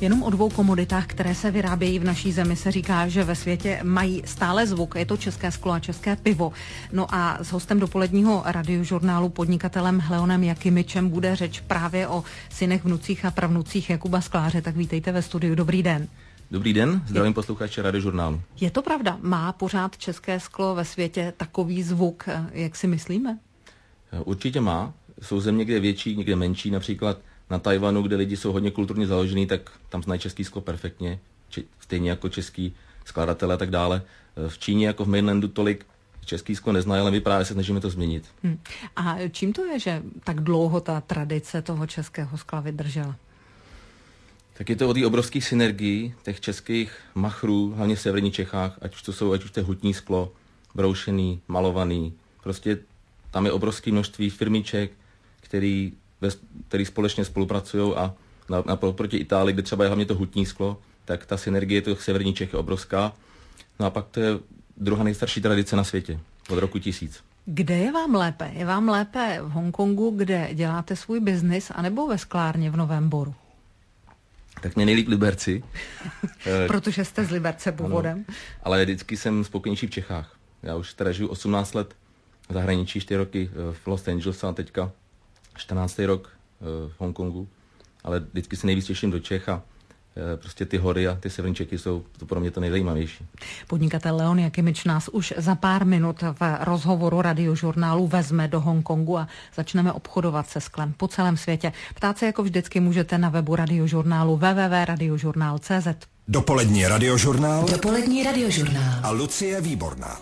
Jenom o dvou komoditách, které se vyrábějí v naší zemi, se říká, že ve světě mají stále zvuk. Je to české sklo a české pivo. No a s hostem dopoledního radiožurnálu, podnikatelem Leonem Jakimičem, bude řeč právě o synech, vnucích a pravnucích Jakuba Skláře. Tak vítejte ve studiu. Dobrý den. Dobrý den, zdravím posluchače radiožurnálu. Je to pravda? Má pořád české sklo ve světě takový zvuk, jak si myslíme? Určitě má. Jsou země, kde je větší, někde menší. Například na Tajvanu, kde lidi jsou hodně kulturně založený, tak tam znají český sklo perfektně. Stejně jako český skladatelé a tak dále. V Číně jako v mainlandu tolik český sklo neznají, ale my právě se snažíme to změnit. A čím to je, že tak dlouho ta tradice toho českého skla vydržela? Tak je to o té obrovské synergii těch českých machrů, hlavně v severních Čechách, ať už to je hutní sklo, broušený, malovaný. Prostě tam je obrovské množství firmiček, který společně spolupracují a proti Itálii, kde třeba je hlavně to hutní sklo, tak ta synergie těch severních Čech je obrovská. No a pak to je druhá nejstarší tradice na světě, od roku 1000. Kde je vám lépe? Je vám lépe v Hongkongu, kde děláte svůj biznis, anebo ve sklárně v Novém Boru? Tak mě nejlíp Liberci. Protože jste z Liberce původem. Ano, ale vždycky jsem spokojenější v Čechách. Já už teda žiju 18 let v zahraničí, 4 roky v Los Angeles a teďka 14. rok v Hongkongu. Ale vždycky se nejvíc těším do Čech a prostě ty hory a ty severní Čechy jsou to pro mě to nejzajímavější. Podnikatel Leon Jakimič nás už za pár minut v rozhovoru radiožurnálu vezme do Hongkongu a začneme obchodovat se sklem po celém světě. Ptát se jako vždycky můžete na webu radiožurnálu www.radiožurnál.cz. Dopolední radiožurnál. Dopolední radiožurnál. A Lucie Výborná.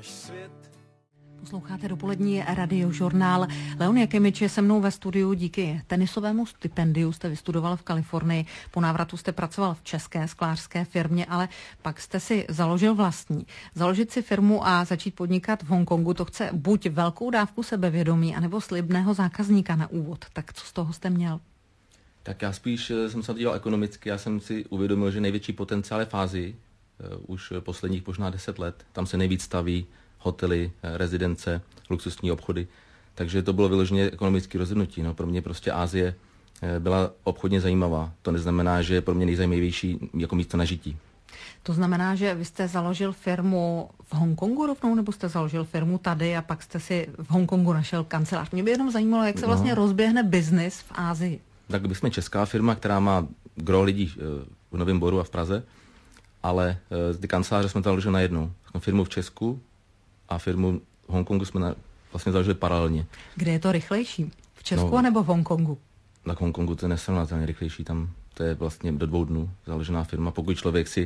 Posloucháte dopolední radiožurnál. Leon Jakimič je se mnou ve studiu díky tenisovému stipendiu. Jste vystudoval v Kalifornii, po návratu jste pracoval v české sklářské firmě, ale pak jste si založil vlastní. Založit si firmu a začít podnikat v Hongkongu, to chce buď velkou dávku sebevědomí, anebo slibného zákazníka na úvod. Tak co z toho jste měl? Tak já spíš jsem se na to díval ekonomicky. Já jsem si uvědomil, že největší potenciál je v Asii, už posledních možná 10 let. Tam se nejvíc staví hotely, rezidence, luxusní obchody. Takže to bylo vyloženě ekonomické rozhodnutí. No, pro mě prostě Asie byla obchodně zajímavá. To neznamená, že je pro mě nejzajímavější jako místo na žití. To znamená, že vy jste založil firmu v Hongkongu rovnou, nebo jste založil firmu tady a pak jste si v Hongkongu našel kancelář? Mě by jenom zajímalo, jak se vlastně rozběhne biznis v Asii. Tak my jsme česká firma, která má gro lidí v Novém Boru a v Praze, ale ty kanceláře jsme založili najednou. Firmu v Česku a firmu v Hongkongu jsme vlastně založili paralelně. Kde je to rychlejší? V Česku nebo v Hongkongu? Na Hongkongu to je nesrovnatelně rychlejší. Tam to je vlastně do 2 dnů založená firma. Pokud člověk si...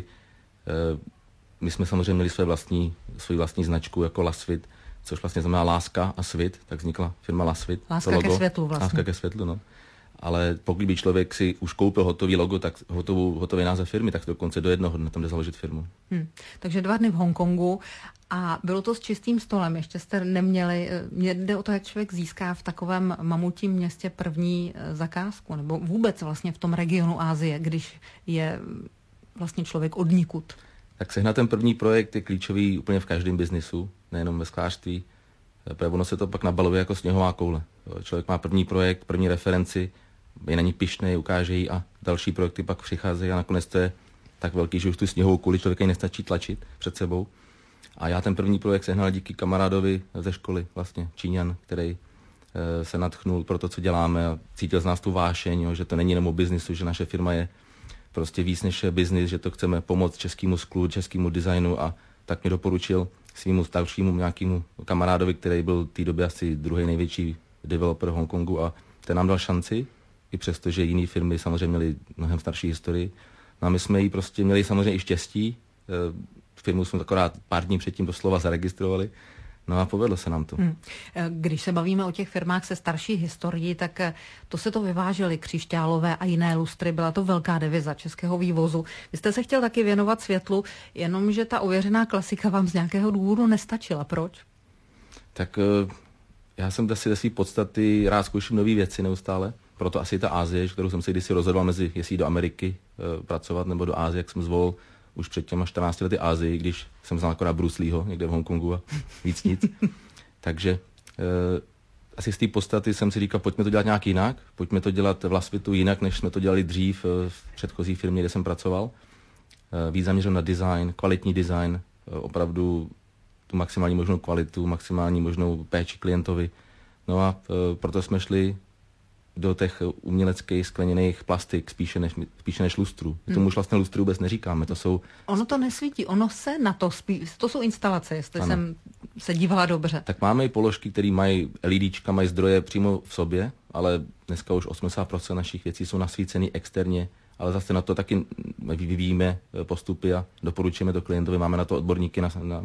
my jsme samozřejmě měli svoji vlastní značku jako Lasvit, což vlastně znamená láska a svit, tak vznikla firma Lasvit. Láska ke světlu vlastně. Láska ke světlu, no. Ale pokud by člověk si už koupil hotový logo, tak hotový název firmy, tak dokonce do 1 dne tam jde založit firmu. Takže 2 dny v Hongkongu a bylo to s čistým stolem. Ještě jste neměli, mě jde o to, jak člověk získá v takovém mamutím městě první zakázku, nebo vůbec vlastně v tom regionu Asie, když je vlastně člověk odnikud. Tak sehnat ten první projekt je klíčový úplně v každém biznisu, nejenom ve sklářství. Ono se to pak nabaluje jako sněhová koule. Člověk má první projekt, první referenci, je na ní pyšnej, ukáže ji a další projekty pak přicházejí a nakonec to je tak velký, že už tu sněhovou kouli člověka ji nestačí tlačit před sebou. A já ten první projekt sehnal díky kamarádovi ze školy, vlastně Číňan, který se nadchnul pro to, co děláme a cítil z nás tu vášeň, že to není jenom o biznisu, že naše firma je prostě víc než biznis, že to chceme pomoct českému sklu, českému designu a tak mi doporučil svýmu staršímu nějakému kamarádovi, který byl v té době asi druhý největší developer v Hongkongu a ten nám dal šanci, i přesto, že jiné firmy samozřejmě měly mnohem starší historii. No a my jsme jí prostě měli samozřejmě i štěstí. Firmu jsme akorát pár dní předtím doslova zaregistrovali. No a povedlo se nám to. Když se bavíme o těch firmách se starší historií, tak to se to vyvážely křišťálové a jiné lustry. Byla to velká deviza českého vývozu. Vy jste se chtěl taky věnovat světlu, jenomže ta ověřená klasika vám z nějakého důvodu nestačila. Proč? Tak já jsem ze své podstaty rád zkouším nové věci neustále. Proto asi ta Asie, kterou jsem se kdysi rozhodoval mezi, jestli do Ameriky pracovat nebo do Asie, jak jsem zvolil už před těma 14 lety Asii, když jsem znal akorát Bruce Leeho někde v Hongkongu a víc nic. Takže asi z té podstaty jsem si říkal, pojďme to dělat nějak jinak, pojďme to dělat v Lasvitu jinak, než jsme to dělali dřív v předchozí firmě, kde jsem pracoval. Víc zaměřen na design, kvalitní design, opravdu tu maximální možnou kvalitu, maximální možnou péči klientovi. No a proto jsme šli do těch uměleckých skleněných plastik spíše než lustrů. Tomu už vlastně lustry vůbec neříkáme. To jsou... Ono to nesvítí, ono se na to to jsou instalace, jestli jsem se dívala dobře. Tak máme i položky, které mají LEDčka, mají zdroje přímo v sobě, ale dneska už 80% našich věcí jsou nasvícený externě, ale zase na to taky vyvíjíme postupy a doporučujeme to klientovi. Máme na to odborníky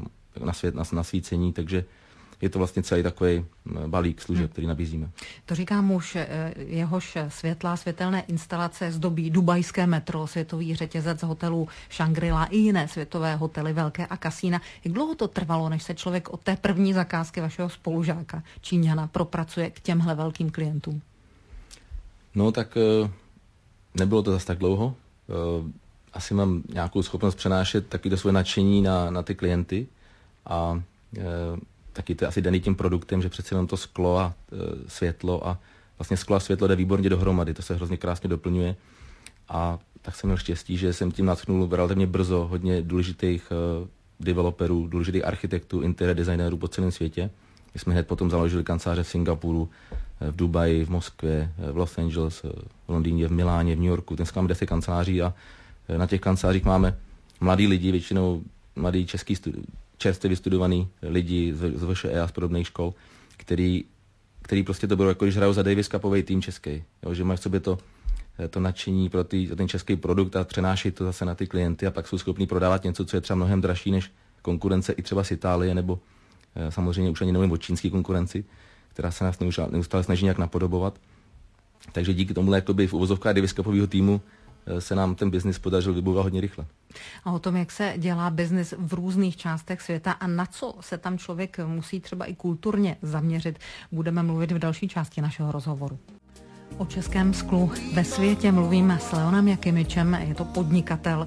na svícení, takže je to vlastně celý takový balík služeb, který nabízíme. To říká muž, jehož světelné instalace zdobí dubajské metro, světový řetězec hotelů Shangri-La i jiné světové hotely, velké a kasína. Jak dlouho to trvalo, než se člověk od té první zakázky vašeho spolužáka, Číňana, propracuje k těmhle velkým klientům? No tak nebylo to zase tak dlouho. Asi mám nějakou schopnost přenášet taky to svoje nadšení na ty klienty a taky to je asi daný tím produktem, že přece jenom to sklo a světlo a vlastně sklo a světlo jde výborně dohromady, to se hrozně krásně doplňuje a tak jsem měl štěstí, že jsem tím nadchnul relativně brzo hodně důležitých developerů, důležitých architektů, interiér designérů po celém světě. My jsme hned potom založili kanceláře v Singapuru, v Dubaji, v Moskvě, v Los Angeles, v Londýně, v Miláně, v New Yorku. Dneska máme 10 kanceláří a na těch kancelářích máme mladí lidi, většinou mladí český čerstvě vystudovaný lidi z VŠE a z podobných škol, který prostě to bylo jako když hrajou za Davis Cupový tým český. Jo, že mají v sobě to nadšení pro ten český produkt a přenáší to zase na ty klienty a pak jsou schopní prodávat něco, co je třeba mnohem dražší než konkurence i třeba z Itálie, nebo samozřejmě už ani nevím o čínský konkurenci, která se nás neustále snaží nějak napodobovat. Takže díky tomuhle jakoby v uvozovkách Davis Cupového týmu se nám ten biznis podařil vybudovat hodně rychle. A o tom, jak se dělá biznis v různých částech světa a na co se tam člověk musí třeba i kulturně zaměřit, budeme mluvit v další části našeho rozhovoru. O českém sklu ve světě mluvíme s Leonem Jakimičem, je to podnikatel.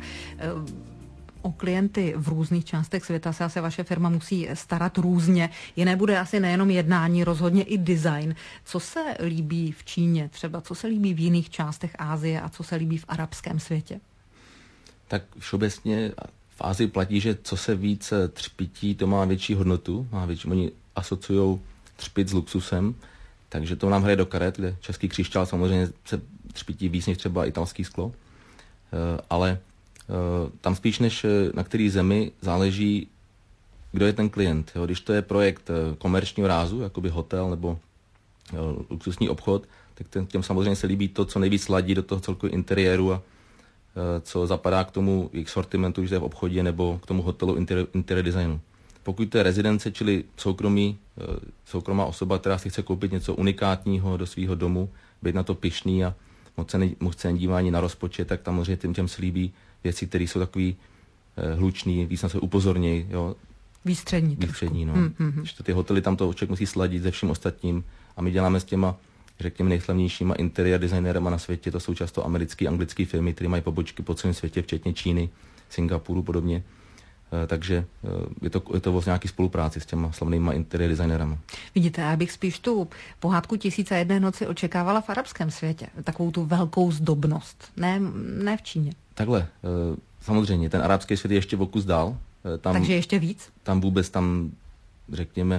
O klienty v různých částech světa se asi vaše firma musí starat různě. Jiné bude asi nejenom jednání, rozhodně i design. Co se líbí v Číně třeba, co se líbí v jiných částech Asie a co se líbí v arabském světě? Tak všeobecně v Asii platí, že co se víc třpití, to má větší hodnotu. Oni asociují třpit s luxusem, takže to nám hraje do karet, kde český křišťál samozřejmě se třpití víc než třeba italský sklo. Ale tam spíš než na který zemi záleží, kdo je ten klient. Jo. Když to je projekt komerčního rázu, jakoby hotel nebo luxusní obchod, tak těm samozřejmě se líbí to, co nejvíc ladí do toho celkového interiéru a co zapadá k tomu jejich sortimentu, když je v obchodě, nebo k tomu hotelu interiér designu. Pokud to je rezidence, čili soukromá osoba, která si chce koupit něco unikátního do svého domu, být na to pyšný a moc se nedívá ani na rozpočet, tak tam samozřejmě těm se líbí věci, které jsou takový hlučný, víc na se upozornějí. Výstřední, no. Že ty hotely tam to člověk musí sladit se vším ostatním a my děláme s těma, řekněme, nejslavnějšíma interiér designérama na světě. To jsou často americké, anglické firmy, které mají pobočky po celém světě, včetně Číny, Singapuru podobně. Takže je to o nějaké spolupráci s těma slavnýma interiér designérama. Vidíte, já bych spíš tu pohádku 1001 noci očekávala v arabském světě. Takovou tu velkou zdobnost. Ne v Číně. Takhle, samozřejmě, ten arabský svět je ještě o kus dál. Takže ještě víc? Tam, řekněme,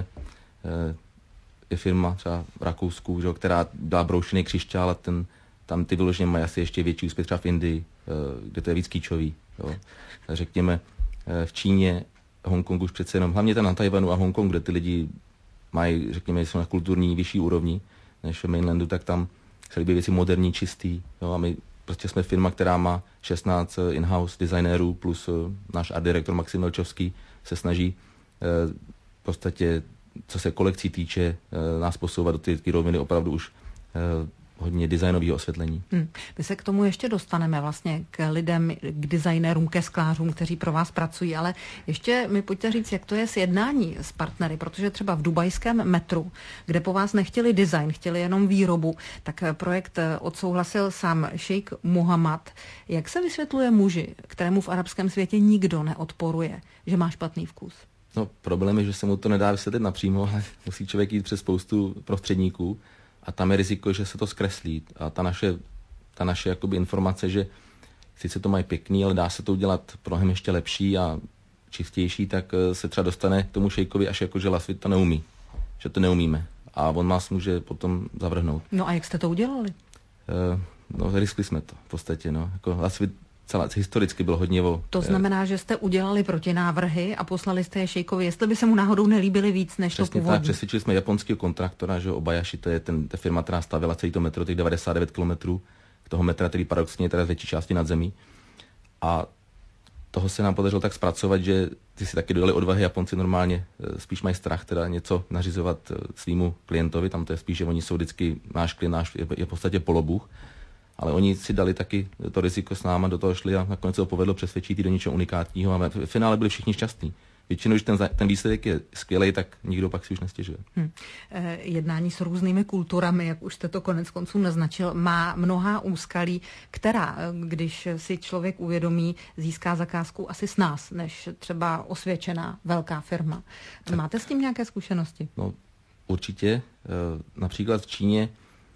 je firma třeba v Rakousku, že, která dá broušený křišťál a tam ty vyloženě mají asi ještě větší úspěch třeba v Indii, kde to je víc kýčový. Jo. Řekněme, v Číně, Hongkongu už přece jenom, hlavně tam na Tajvanu a Hongkongu, kde ty lidi mají, řekněme, jsou na kulturní vyšší úrovni než v mainlandu, tak tam se líbí věci moderní, čistý. Jo, a my prostě jsme firma, která má 16 in-house designérů plus náš art director Maxim Melčovský se snaží v podstatě, co se kolekcí týče, nás posouvat do ty roviny opravdu už hodně designového osvětlení. My se k tomu ještě dostaneme vlastně k lidem, k designérům, ke sklářům, kteří pro vás pracují, ale ještě mi pojďte říct, jak to je s jednání s partnery, protože třeba v dubajském metru, kde po vás nechtěli design, chtěli jenom výrobu, tak projekt odsouhlasil sám šejk Mohammed. Jak se vysvětluje muži, kterému v arabském světě nikdo neodporuje, že má špatný vkus? No, problém je, že se mu to nedá vysvětlit napřímo, ale musí člověk jít přes spoustu prostředníků a tam je riziko, že se to zkreslí. A ta naše jakoby informace, že sice to mají pěkný, ale dá se to udělat mnohem ještě lepší a čistější, tak se třeba dostane k tomu šejkovi až jako, že Lasvit to neumí. Že to neumíme. A on nás může potom zavrhnout. No a jak jste to udělali? No, riskli jsme to v podstatě. No. Jako Lasvit historicky byl hodně To znamená, že jste udělali protinávrhy a poslali jste je šejkovi, jestli by se mu náhodou nelíbily víc než přesně to původní. Tak, přesvědčili jsme japonského kontraktora, že Obayashi, to je ta firma, která stavěla celý to metro, těch 99 kilometrů, toho metra, který paradoxně je teda z větší části nad zemí. A toho se nám podařilo tak zpracovat, že ty si taky dodali odvahy. Japonci normálně spíš mají strach teda něco nařizovat svýmu klientovi, tam to je spíš, že oni jsou vždycky, náš klient je v podstatě polobůh, ale oni si dali taky to riziko s náma, do toho šli a nakonec se to povedlo přesvědčit do něčeho unikátního a v finále byli všichni šťastní. Většinou, když ten výsledek je skvělý, tak nikdo pak si už nestěžuje. Jednání s různými kulturami, jak už jste to konec konců naznačil, má mnohá úskalí, která, když si člověk uvědomí, získá zakázku asi s nás, než třeba osvědčená velká firma. Tak. Máte s tím nějaké zkušenosti? No, určitě. Například v Číně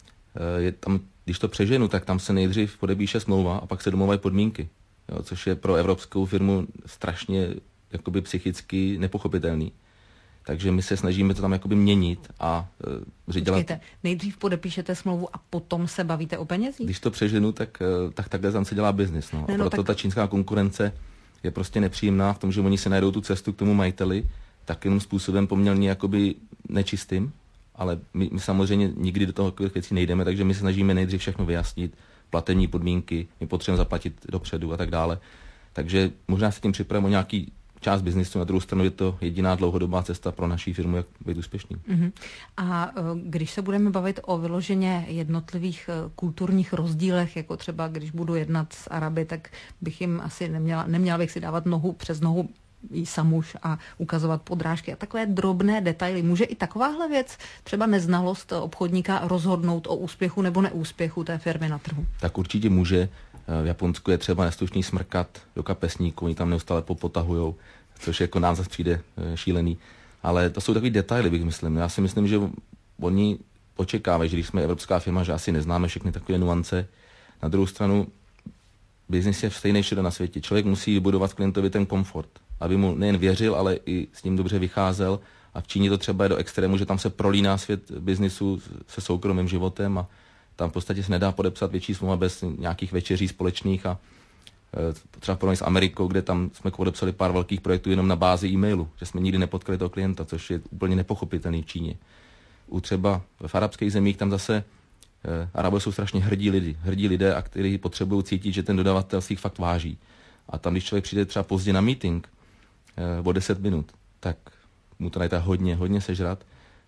je tam, když to přeženu, tak tam se nejdřív podepíše smlouva a pak se domluvají podmínky, jo, což je pro evropskou firmu strašně jakoby psychicky nepochopitelný. Takže my se snažíme to tam jakoby měnit a Počkejte, nejdřív podepíšete smlouvu a potom se bavíte o penězích? Když to přeženu, tak takhle tam se dělá biznis. No. A proto ta čínská konkurence je prostě nepříjemná v tom, že oni si najdou tu cestu k tomu majiteli takovým způsobem poměrně jakoby nečistým, ale my samozřejmě nikdy do toho věcí nejdeme, takže my se snažíme nejdřív všechno vyjasnit, platební podmínky, my potřebujeme zaplatit dopředu a tak dále. Takže možná se tím připravíme o nějaký část biznisu, na druhou stranu je to jediná dlouhodobá cesta pro naší firmu, jak být úspěšný. A když se budeme bavit o vyloženě jednotlivých kulturních rozdílech, jako třeba když budu jednat s Araby, tak bych jim asi neměla bych si dávat nohu přes nohu jí samuš a ukazovat podrážky a takové drobné detaily. Může i takováhle věc, třeba neznalost obchodníka, rozhodnout o úspěchu nebo neúspěchu té firmy na trhu? Tak určitě může. V Japonsku je třeba neslušný smrkat do kapesníku, oni tam neustále popotahujou, což jako nám zase přijde šílený. Ale to jsou takový detaily, bych myslím. Já si myslím, že oni očekávají, že když jsme evropská firma, že asi neznáme všechny takové nuance. Na druhou stranu, biznis je stejný všude na světě. Člověk musí vybudovat klientovi ten komfort, aby mu nejen věřil, ale i s ním dobře vycházel. A v Číně to třeba je do extrému, že tam se prolíná svět biznisu se soukromým životem a tam v podstatě se nedá podepsat větší smlouva bez nějakých večeří společných a třeba porovnání s Amerikou, kde tam jsme podepsali pár velkých projektů jenom na bázi e-mailu, že jsme nikdy nepotkali toho klienta, což je úplně nepochopitelný v Číně. U třeba v arabských zemích tam zase Arabové jsou strašně hrdí lidé, a kteří potřebují cítit, že ten dodavatel si jich fakt váží. A tam, když člověk přijde třeba pozdě na meeting o 10 minut, tak mu to najde hodně sežrat.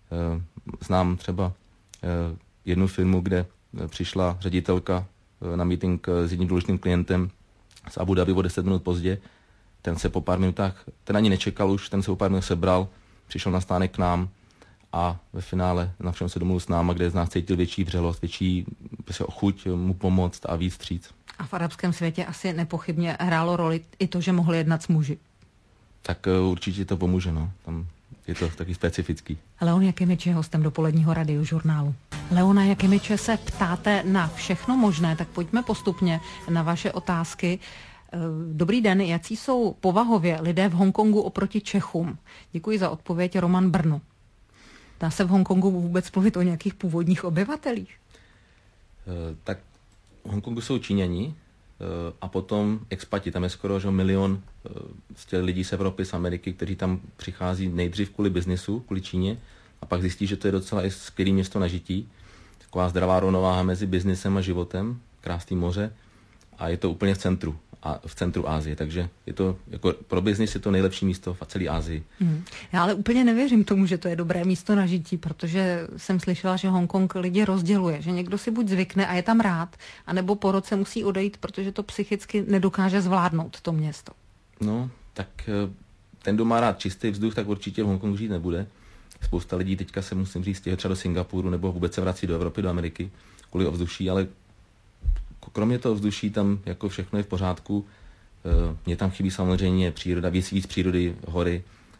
Znám třeba jednu firmu, kde přišla ředitelka na meeting s jedním důležitým klientem z Abu Dhabi o 10 minut pozdě. Ten se po pár minutách, ten ani nečekal už, ten se po pár minut sebral, přišel na stánek k nám a ve finále na všem se domluvil s náma, kde z nás cítil větší vřelost, větší chuť mu pomoct a víc vstříc. A v arabském světě asi nepochybně hrálo roli i to, že mohl jednat s muži. Tak určitě to pomůže, no. Tam je to taky specifický. Leon Jakimič je hostem dopoledního radiožurnálu. Leona Jakimiče se ptáte na všechno možné, tak pojďme postupně na vaše otázky. Dobrý den, jací jsou povahově lidé v Hongkongu oproti Čechům? Děkuji za odpověď, Roman Brno. Dá se v Hongkongu vůbec mluvit o nějakých původních obyvatelích? Tak v Hongkongu jsou Číňani a potom expati. Tam je skoro 1 milion lidí z Evropy, z Ameriky, kteří tam přichází nejdřív kvůli biznisu, kvůli Číně, a pak zjistí, že to je docela i skvělé město na žití. Taková zdravá rovnováha mezi biznisem a životem, krásný moře, a je to úplně v centru Asie, takže je to, jako pro biznis je to nejlepší místo v celé Asii. Já ale úplně nevěřím tomu, že to je dobré místo na žití, protože jsem slyšela, že Hongkong lidi rozděluje, že někdo si buď zvykne a je tam rád, anebo po roce musí odejít, protože to psychicky nedokáže zvládnout to město. No, tak ten, kdo má rád čistý vzduch, tak určitě v Hongkongu žít nebude. Spousta lidí teďka se, musím říct, stěhuje třeba do Singapuru nebo vůbec se vrací do Evropy, do Ameriky kvůli ovzduší, ale kromě toho vzduší tam jako všechno je v pořádku. Mně tam chybí samozřejmě příroda, víc přírody, hory,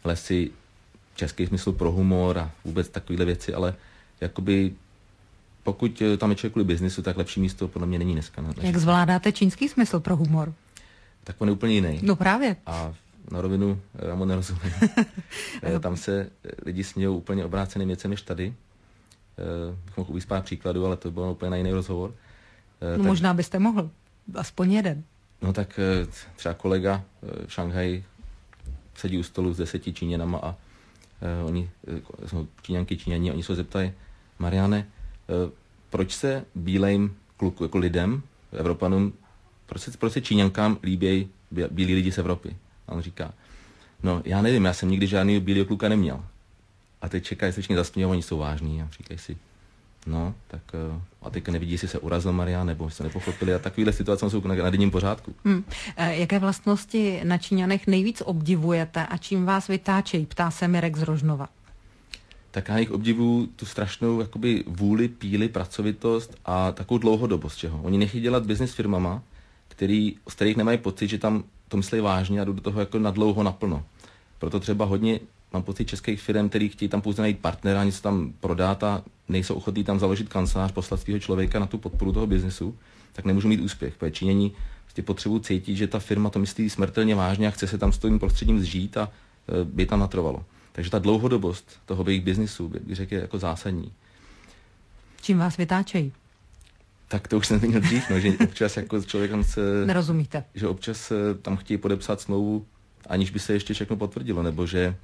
lesy, český smysl pro humor a vůbec takovéhle věci, ale jakoby pokud tam je člověk kvůli biznisu, tak lepší místo podle mě není dneska. Jak zvládáte čínský smysl pro humor? Tak on je úplně jiný. No právě. A na rovinu já mu nerozumím. Tam se lidi smějou úplně obráceným věcem než tady. Mohu uvést pár příkladů, ale to bylo úplně na jiný rozhovor. No tak, možná byste mohl. Aspoň jeden. No tak třeba kolega v Šanghaji sedí u stolu s 10 Číňanama a oni jsou Číňani, oni se zeptají, Mariane, proč se bílým kluku, jako lidem, Evropanům, proč se Číňankám líbí bílí lidi z Evropy? A on říká, no já nevím, já jsem nikdy žádný bílého kluka neměl. A teď čekají, se všichni zasmějí, oni jsou vážní a říkají si, no, tak a teďka nevidí, jestli se urazil Marián, nebo se nepochopili a takovýhle situace jsou na denním pořádku. Jaké vlastnosti na Číňanech nejvíc obdivujete a čím vás vytáčejí, ptá se Mirek z Rožnova. Tak já jich obdivuju tu strašnou jakoby vůli, píli, pracovitost a takovou dlouhodobost čeho. Oni nechtějí dělat biznis s firmama, z kterých nemají pocit, že tam to myslí vážně a jdou do toho jako nadlouho naplno. Proto třeba hodně mám pocit českých firm, který chtějí tam pouze najít partnera, něco tam prodat a nejsou ochotní tam založit kancelář, poslat svého člověka na tu podporu toho biznesu, tak nemůžou mít úspěch. Protože Číňani potřebují cítit, že ta firma to myslí smrtelně vážně a chce se tam s tím prostředím zžít a by tam natrvalo. Takže ta dlouhodobost toho jejich biznisu, bych řekl, je jako zásadní. Čím vás vytáčejí? Tak to už jsem zmínil dřív, no, že občas jako s člověkem se... Nerozumíte. Že občas tam chtějí podepsat smlouvu, aniž by se ještě všechno potvrdilo, nebo že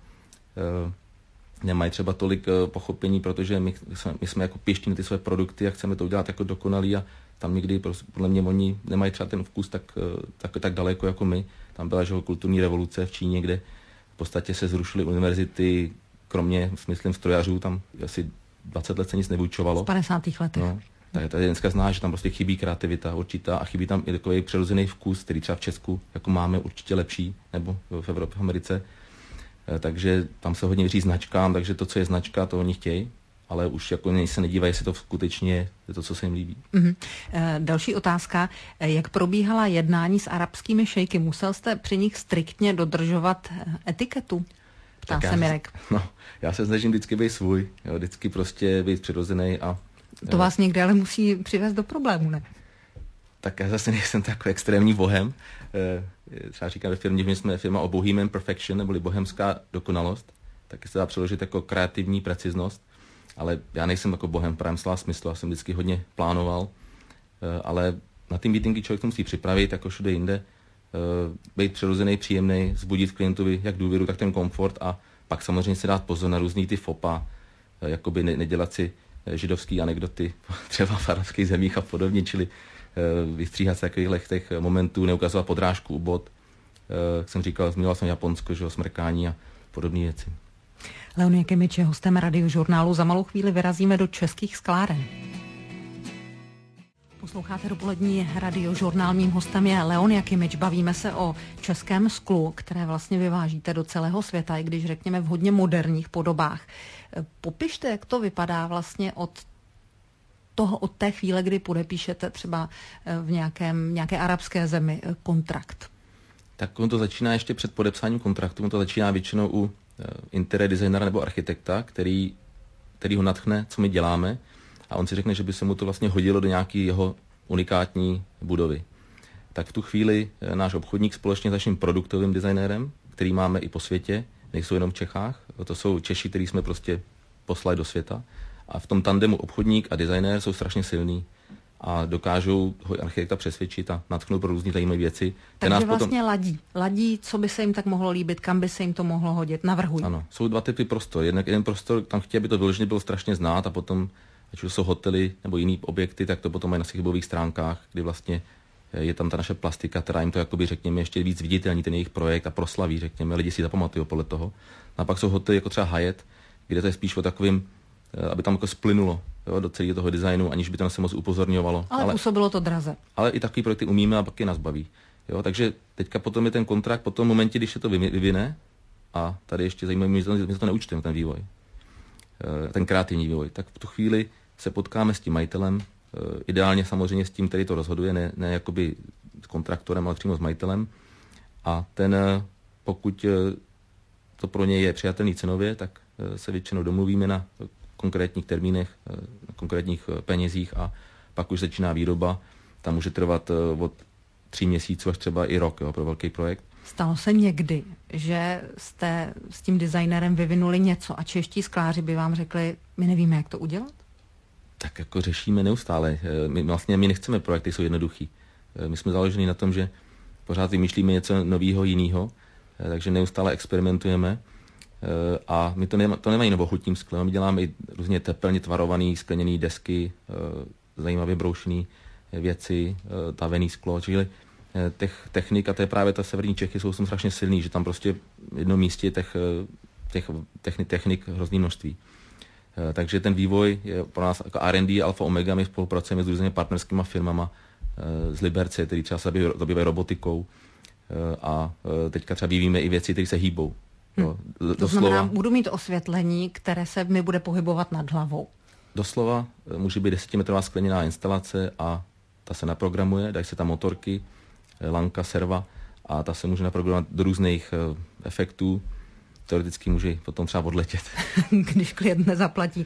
nemají třeba tolik pochopení, protože my jsme jako pěští na ty své produkty a chceme to udělat jako dokonalý a tam někdy podle mě oni nemají třeba ten vkus tak daleko jako my. Tam byla kulturní revoluce v Číně, kde v podstatě se zrušily univerzity, kromě, myslím, strojařů, tam asi 20 let se nic nevyučovalo. V 50. letech. No. Tady dneska zná, že tam prostě chybí kreativita určitá a chybí tam i takový přirozený vkus, který třeba v Česku jako máme určitě lepší, nebo v Evropě, v Americe. Takže tam se hodně věří značkám, takže to, co je značka, to oni chtějí, ale už jako se nedívají, jestli to skutečně je to, co se jim líbí. Další otázka. Jak probíhala jednání s arabskými šejky? Musel jste při nich striktně dodržovat etiketu? Ptá se Mirek. No, já se snažím vždycky být svůj, jo, vždycky prostě být přirozený a... To vás někdy ale musí přivést do problému, ne? Tak já zase nejsem takový extrémní bohem. Třeba říkám ve firmě, že jsme firma o bohemian perfection, neboli bohemská dokonalost, tak se dá přeložit jako kreativní preciznost, ale já nejsem jako bohem v pravém slova smyslu, já jsem vždycky hodně plánoval, ale na ty meetingy člověk to musí připravit, jako všude jinde, být přirozený, příjemný, vzbudit klientovi jak důvěru, tak ten komfort a pak samozřejmě si dát pozor na různý ty fopa, jakoby nedělat si židovský anekdoty třeba v arabských zemích a podobně, čili vystříhat se takových těch momentů, neukazovat podrážku u bod. Jak jsem říkal, zmínil jsem Japonsko, že smrkání a podobné věci. Leon Jakimič je hostem Radiožurnálu. Za malou chvíli vyrazíme do českých skláren. Posloucháte dopolední Radiožurnál. Mým hostem je Leon Jakimič. Bavíme se o českém sklu, které vlastně vyvážíte do celého světa, i když řekněme v hodně moderních podobách. Popište, jak to vypadá vlastně od té chvíle, kdy podepíšete třeba v nějaké arabské zemi kontrakt. Tak on to začíná ještě před podepsáním kontraktu, on to začíná většinou u interiér designera nebo architekta, který ho nadchne, co my děláme a on si řekne, že by se mu to vlastně hodilo do nějaké jeho unikátní budovy. Tak v tu chvíli náš obchodník společně s naším produktovým designérem, který máme i po světě, nejsou jenom v Čechách, to jsou Češi, který jsme prostě poslali do světa, a v tom tandemu obchodník a designér jsou strašně silní a dokážou ho architekta přesvědčit a nadchnout pro různé zajímavé věci. Takže vlastně ladí, co by se jim tak mohlo líbit, kam by se jim to mohlo hodit, navrhují. Ano, jsou dva typy prostor. Jeden prostor, tam chtějí, aby to vyloženě bylo strašně znát a potom, ať už jsou hotely nebo jiný objekty, tak to potom mají na svých webových stránkách, kdy vlastně je tam ta naše plastika, která jim to jakoby, řekněme, ještě víc viditelný ten jejich projekt a proslaví, řekněme, lidi si zapamatují podle toho. A pak jsou hotely jako třeba Hyatt, kde to je spíš o takovým, aby tam jako splynulo, jo, do celého toho designu, aniž by to se moc upozorňovalo. Ale působilo to draze. Ale i takový projekty umíme a pak je nás baví. Jo, takže teďka potom je ten kontrakt, po tom momentě, když se to vyvine, a tady ještě zajímavé, my to neúčtujeme, ten vývoj, ten kreativní vývoj, tak v tu chvíli se potkáme s tím majitelem, ideálně samozřejmě s tím, který to rozhoduje, ne jakoby s kontraktorem, ale přímo s majitelem. A ten, pokud to pro ně je přijatelný cenově, tak se většinou domluvíme na konkrétních termínech, na konkrétních penězích a pak už začíná výroba. Tam může trvat od 3 měsíců až třeba i rok, jo, pro velký projekt. Stalo se někdy, že jste s tím designérem vyvinuli něco a čeští skláři by vám řekli, my nevíme, jak to udělat? Tak jako řešíme neustále. My nechceme projekty, jsou jednoduchý. My jsme založeni na tom, že pořád vymýšlíme něco nového, jiného, takže neustále experimentujeme a my to nemají jenom o hutním skle, my děláme i různě tepelně tvarované skleněné desky, zajímavě broušené věci, tavený sklo, čili technik, a to je právě ta severní Čechy, jsou strašně silný, že tam prostě v jednom místě těch technik hrozný množství. Takže ten vývoj je pro nás jako R&D alfa omega, my spolupracujeme s různými partnerskými firmama z Liberce, který třeba se zabývají robotikou a teďka třeba vyvíjíme i věci, které se hýbou. To znamená, budu mít osvětlení, které se mi bude pohybovat nad hlavou. Doslova může být 10metrová skleněná instalace a ta se naprogramuje, dají se tam motorky, lanka, serva a ta se může naprogramovat do různých efektů. Teoreticky může potom třeba odletět. Když klient nezaplatí.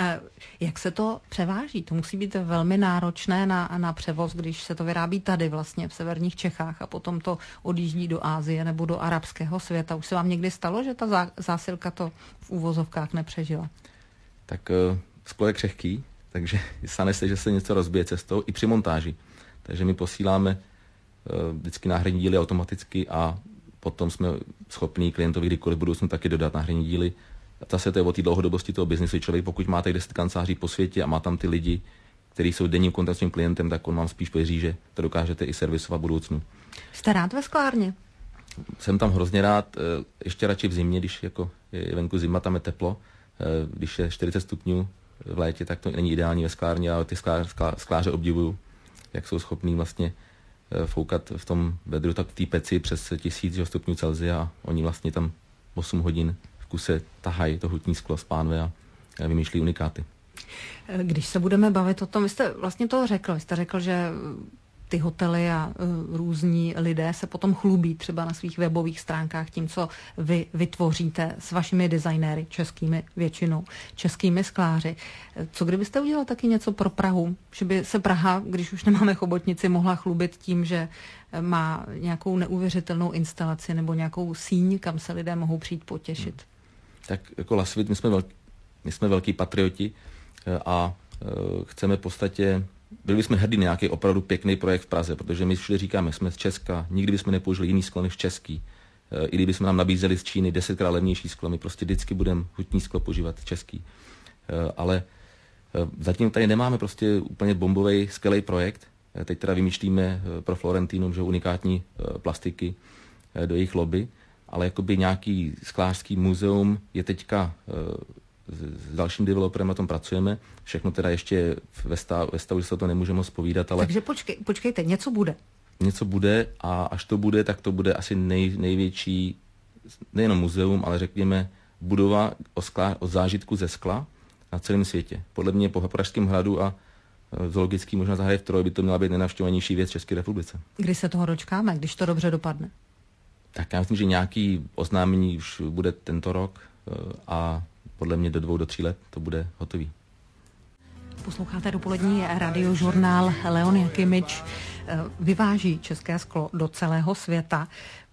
Jak se to převáží? To musí být velmi náročné na převoz, když se to vyrábí tady vlastně v severních Čechách a potom to odjíždí do Asie nebo do arabského světa. Už se vám někdy stalo, že ta zásilka to v úvozovkách nepřežila? Tak sklo je křehký, takže stane se, že se něco rozbije cestou i při montáži. Takže my posíláme vždycky náhradní díly automaticky a potom jsme schopní klientovi kdykoliv v budoucnu taky dodat náhradní díly. Zase to je o té dlouhodobosti toho biznesu. Člověk, pokud máte 10 kanceláří po světě a má tam ty lidi, kteří jsou denním kontaktním klientem, tak on vám spíš věří, že to dokážete i servisovat v budoucnu. Jste rád ve sklárně? Jsem tam hrozně rád, ještě radši v zimě, když jako je venku zima, tam je teplo. Když je 40 stupňů v létě, tak to není ideální ve sklárně, ale ty skláře obdivuju, jak jsou schopní vlastně foukat v tom vedru, tak v té peci přes 1000 stupňů Celsia a oni vlastně tam 8 hodin v kuse tahají to hutní sklo z pánve a vymýšlí unikáty. Když se budeme bavit o tom, vy jste vlastně toho řekl, že ty hotely a různí lidé se potom chlubí třeba na svých webových stránkách tím, co vy vytvoříte s vašimi designéry, českými většinou, českými skláři. Co kdybyste udělal taky něco pro Prahu? Že by se Praha, když už nemáme chobotnici, mohla chlubit tím, že má nějakou neuvěřitelnou instalaci nebo nějakou síň, kam se lidé mohou přijít potěšit? Tak jako Lasvit, my jsme velký patrioti a chceme v podstatě byli bychom hrdí na nějaký opravdu pěkný projekt v Praze, protože my všude říkáme, jsme z Česka, nikdy bychom nepoužili jiný sklo než český. I kdybychom nám nabízeli z Číny 10krát levnější sklo, my prostě vždycky budeme hutní sklo používat český. Ale zatím tady nemáme prostě úplně bombový, skvělý projekt. Teď teda vymýšlíme pro Florentinum, že unikátní plastiky do jejich lobby, ale jakoby nějaký sklářský muzeum je teďka s dalším developerem na tom pracujeme. Všechno teda ještě ve stavu, že se to nemůžeme moc povídat, ale... Takže počkejte, něco bude. Něco bude a až to bude, tak to bude asi největší, nejenom muzeum, ale řekněme budova o zážitku ze skla na celém světě. Podle mě po Pražském hradu a zoologický možná zahrade v Troji by to měla být nejnavštěvovanější věc v České republice. Kdy se toho dočkáme, když to dobře dopadne? Tak já myslím, že nějaký oznámení už bude tento rok a podle mě do 2 do 3 let to bude hotový. Posloucháte dopolední radiožurnál. Leon Jakimič vyváží české sklo do celého světa.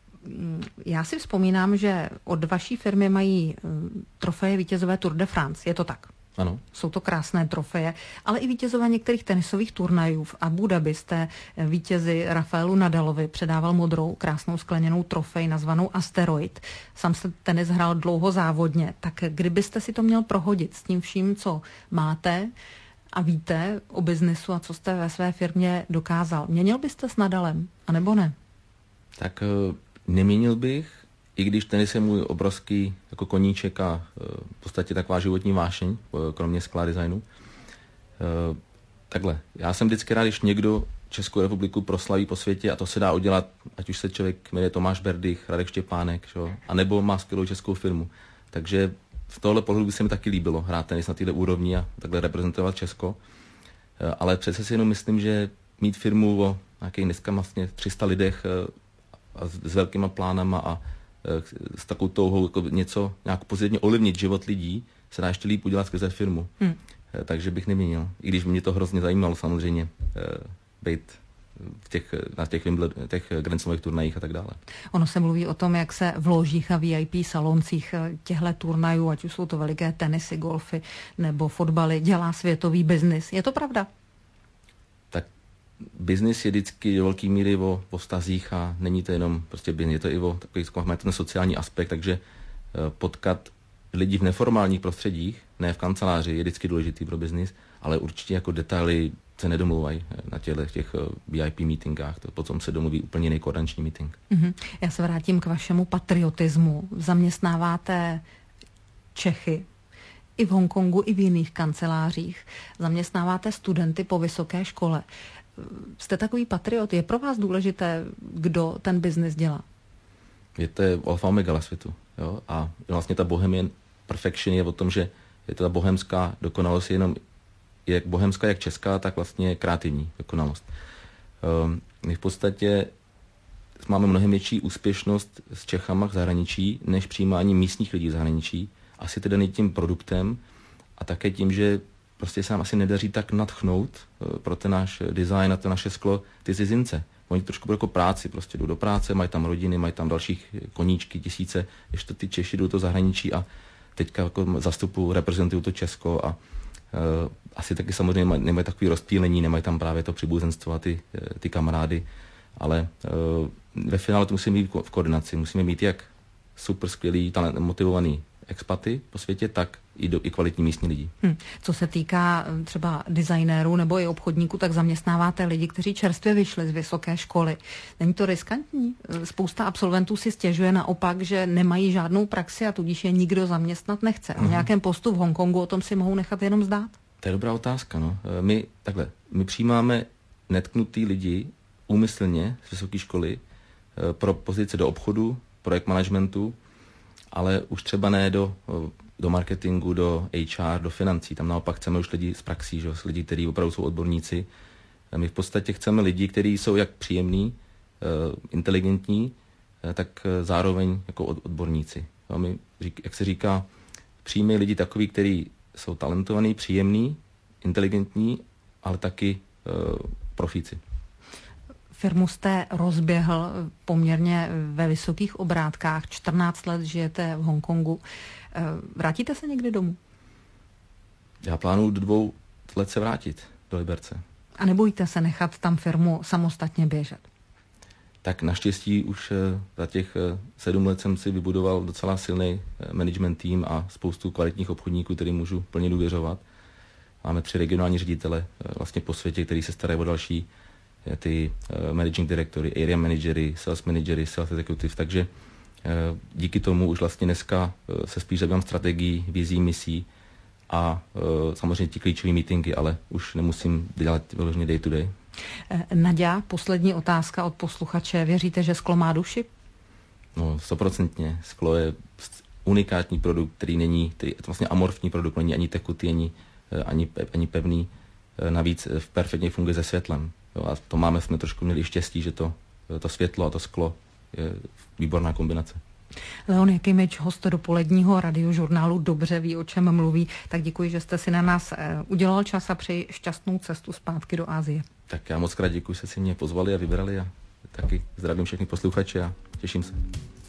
Já si vzpomínám, že od vaší firmy mají trofeje vítězové Tour de France. Je to tak? Ano. Jsou to krásné trofeje, ale i vítězové některých tenisových turnajů. V Abu Dhabi jste vítězi Rafaelu Nadalovi předával modrou krásnou skleněnou trofej nazvanou Asteroid. Sám jste tenis hrál dlouho závodně, tak kdybyste si to měl prohodit s tím vším, co máte a víte o biznesu a co jste ve své firmě dokázal, měnil byste s Nadalem, anebo ne? Tak neměnil bych, i když tenis je můj obrovský jako koníček a v podstatě taková životní vášeň, kromě skla designu. Takhle, já jsem vždycky rád, když někdo Českou republiku proslaví po světě a to se dá udělat, ať už se člověk jmenuje Tomáš Berdych, Radek Štěpánek, a nebo má skvělou českou firmu. Takže z tohle pohledu by se mi taky líbilo hrát tenis na této úrovni a takhle reprezentovat Česko. Ale přece si jenom myslím, že mít firmu o nějakých dneska vlastně 300 lidech a s velkýma plánama a s takovou touhou jako nějak pozitivně ovlivnit život lidí, se dá ještě líp udělat skrze firmu. Takže bych neměnil. I když mě to hrozně zajímalo samozřejmě být na těch Grand turnajích a tak dále. Ono se mluví o tom, jak se v ložích a VIP saloncích těchto turnajů, ať už jsou to veliké tenisy, golfy nebo fotbaly, dělá světový biznis. Je to pravda? Tak biznis je vždycky do velké míry o vztazích a není to jenom prostě biznis, je to i o takový ten sociální aspekt, takže potkat lidi v neformálních prostředích, ne v kanceláři, je vždycky důležitý pro biznis, ale určitě jako detaily se nedomluvají na těch VIP meetingách, to potom se domluví úplně jiný koordinační meeting. Já se vrátím k vašemu patriotismu. Zaměstnáváte Čechy i v Hongkongu, i v jiných kancelářích. Zaměstnáváte studenty po vysoké škole. Jste takový patriot. Je pro vás důležité, kdo ten biznis dělá? Je to alfa omega světu. Jo? A vlastně ta Bohemian Perfection je o tom, že je to ta bohemská dokonalost jenom jak bohemská, jak česká, tak vlastně kreativní dokonalost. My v podstatě máme mnohem větší úspěšnost s Čechama v zahraničí, než přijímání místních lidí v zahraničí. Asi tedy daný tím produktem a také tím, že prostě se nám asi nedaří tak nadchnout pro ten náš design a to naše sklo ty cizince. Oni trošku jako práci, prostě jdou do práce, mají tam rodiny, mají tam dalších koníčky, tisíce, ještě ty Češi jdou do zahraničí a teďka jako reprezentují to Česko a asi taky samozřejmě nemají takový rozptýlení, nemají tam právě to příbuzenstvo a ty kamarády, ale ve finále to musíme mít v koordinaci. Musíme mít jak super skvělý, motivovaný expaty po světě, tak i kvalitní místní lidi. Co se týká třeba designérů nebo i obchodníků, tak zaměstnáváte lidi, kteří čerstvě vyšli z vysoké školy. Není to riskantní? Spousta absolventů si stěžuje naopak, že nemají žádnou praxi a tudíž je nikdo zaměstnat nechce. O nějakém postu v Hongkongu o tom si mohou nechat jenom zdát? To je dobrá otázka. No. My přijímáme netknutý lidi úmyslně z vysoké školy pro pozice do obchodu, projekt managementu, ale už třeba ne do marketingu, do HR, do financí. Tam naopak chceme už lidi z praxí, že? Lidi, kteří opravdu jsou odborníci. My v podstatě chceme lidi, kteří jsou jak příjemní, inteligentní, tak zároveň jako odborníci. My, jak se říká, přijme lidi takový, kteří jsou talentovaní, příjemní, inteligentní, ale taky profíci. Firmu jste rozběhl poměrně ve vysokých obrátkách. 14 let žijete v Hongkongu. Vrátíte se někdy domů? Já plánuju do 2 let se vrátit do Liberce. A nebojíte se nechat tam firmu samostatně běžet? Tak naštěstí už za těch 7 let jsem si vybudoval docela silný management tým a spoustu kvalitních obchodníků, kterým můžu plně důvěřovat. Máme 3 regionální ředitele vlastně po světě, kteří se starají o další ty managing directory, area managery, sales managery, sales executive, takže díky tomu už vlastně dneska se spíš zabývám strategií, vizí, misí a samozřejmě ti klíčové meetingy, ale už nemusím dělat vyloženě day to day. Naďa, poslední otázka od posluchače. Věříte, že sklo má duši? No, 100%. Sklo je unikátní produkt, který není, je to vlastně amorfní produkt, není ani tekutý, ani pevný. Navíc perfektně funguje se světlem. Jo, a to jsme trošku měli štěstí, že to světlo a to sklo je výborná kombinace. Leon Jakimič, host dopoledního radiožurnálu, dobře ví, o čem mluví, tak děkuji, že jste si na nás udělal čas a přeji šťastnou cestu zpátky do Asie. Tak já moc krát děkuji, že si mě pozvali a vybrali a taky zdravím všechny posluchače a těším se.